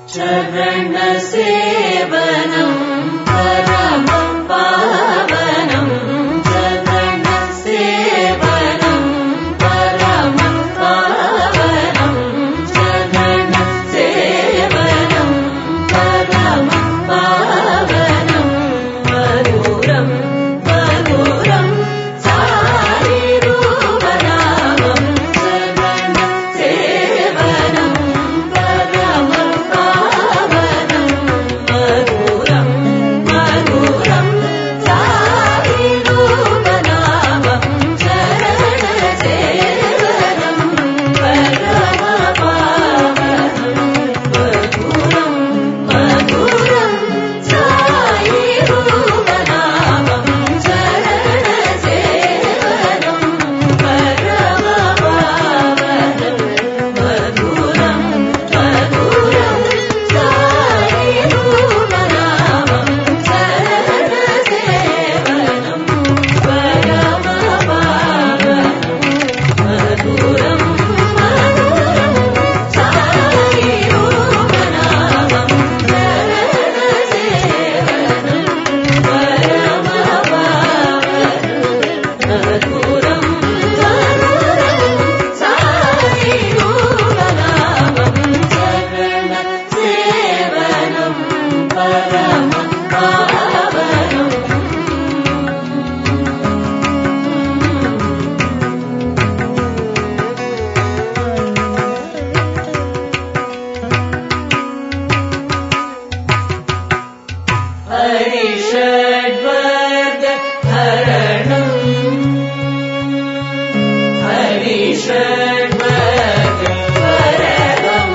चरण सेवनं परमं पावनं चरण सेवनं परमं पावनं चरण सेवनं परमं पावनं मधुरं मधुरं साईरूपनामं चरण सेवनं परमं पावनं मधुरं मधुरं साईरूपनामं चरण सेवनं परमं पावनं मधुरं मधुरं साईरूपनामं चरण सेवनं परमं पावनं मधुरं मधुरं साईरूपनामं चरण सेवनं परमं पावनं मधुरं मधुरं साईरूपनामं चरण सेवनं परमं पावनं मधुरं मधुरं साईरूपनामं चरण सेवनं परमं पावनं हरिषड्वर्ग हरणं हरिषड्वर्ग वरदं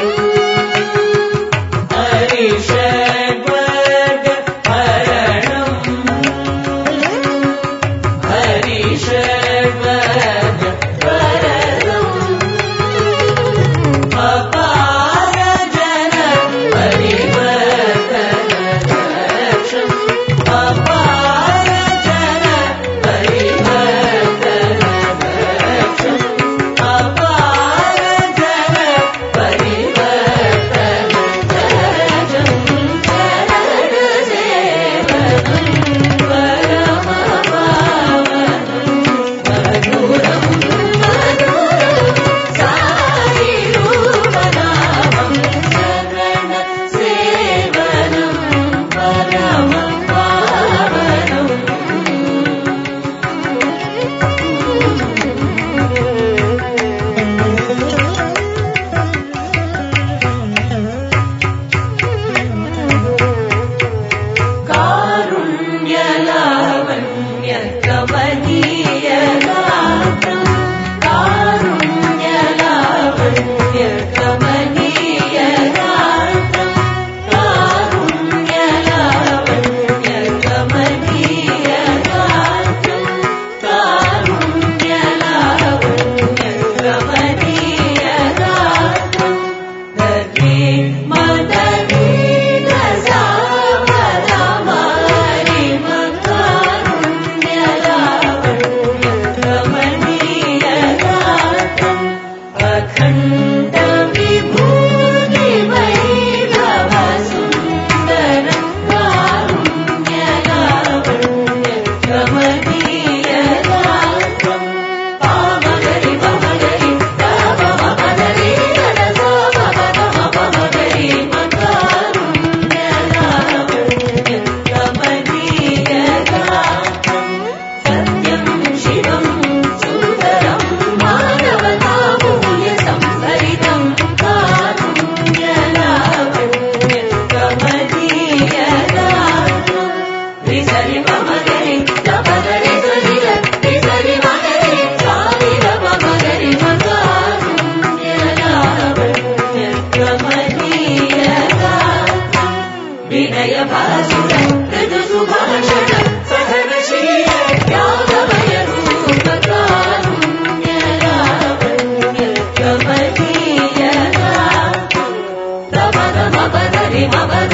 हरिषड्वर्ग हरणं हरिषड्वर्ग वरदं अपार जन परिवर्तनदक्षम् अपार जन परिवर्तनदक्षम् अपार जन परिवर्तनदक्षम् चरण सेवनं परमं पावनं मधुरं मधुरं साईरूपनामं चरण सेवनं परमं पावनं कारुण्यलावण्य कमनीय गात्रं कारुण्यलावण्य कमनीय गात्रं कारुण्यलावण्य कमनीय गात्रं कारुण्यलावण्य कमनीय गात्रं दधि मदधि दशावतामारि कारुण्यलावण्य कमनीय गात्रम् अखण्ड विभूति वैभव सुन्दरं कारुण्यलावण्य कमनीय गात्रम् पामगरि पमगरि पमगरि पमगरि कारुण्यलावण्य कमनीय गात्रम् सत्यं शिवं सुन्दरं मानवतामूल्य संभरितं कारुण्यलावण्य कमनीय गात्रम् त्रिसरि पमगरि तपगरि सलिल त्रिसरि मगरि सालिल पमगरि कारुण्यलावण्य कमनीय गात्रम् विनय भासुर मृदु सुभाषण सहनशील त्यागमय रूप कारुण्यलावण्य कमनीय गात्रम् तमन मपदरि मपद